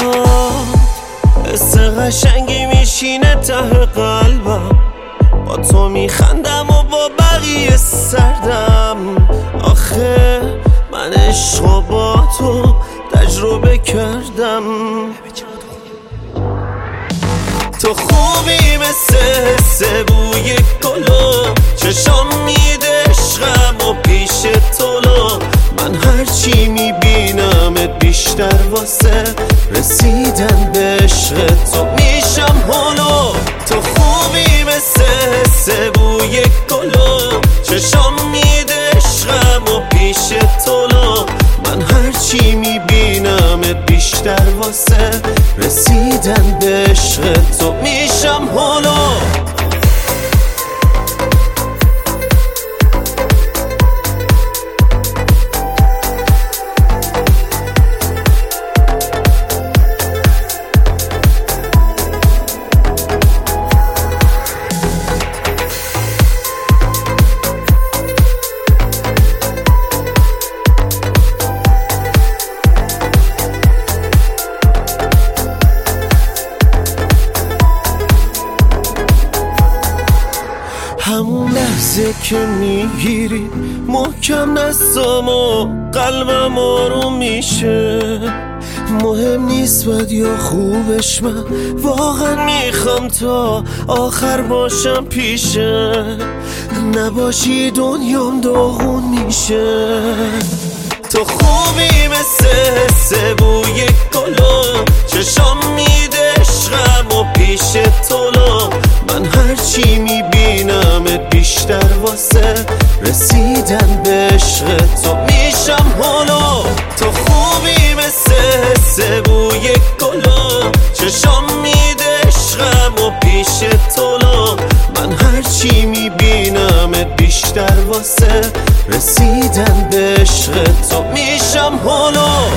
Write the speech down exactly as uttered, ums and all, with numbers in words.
حس قشنگی میشینه ته قلبم، با تو میخندم و با بقیه سردم. آخه من عشقو با تو تجربه کردم. تو خوبی مثل حس بوی گلو، چشام میده عشقم و پیش طلو. من هرچی میبینمت بیشتر واسه رسیدن به عشق تو میشم هلو. تو خوبی مثل حس بوی گلو، چشام میده عشقم و پیش طلو. من هرچی میبینمت بیشتر واسه رسیدن به عشق تو میشم هلو. همون لحظه که میگیری محکم دستم و قلبم آروم میشه. مهم نیست بد یا خوبش، من واقعا میخوام تا آخر باشم پیشه. نباشی دنیام داغون میشه. تو خوبی مثل حس بوی گلو، چشام میده عشقم و پیش طلو. من هرچی میبینمت بیشتر واسه رسیدن به عشق تو میشم هلو. تو خوبی مثل حس بوی گلو، چشام میده عشقم و پیش طلو. من هرچی میبینمت بیشتر واسه رسیدن به عشق تو میشم هلو.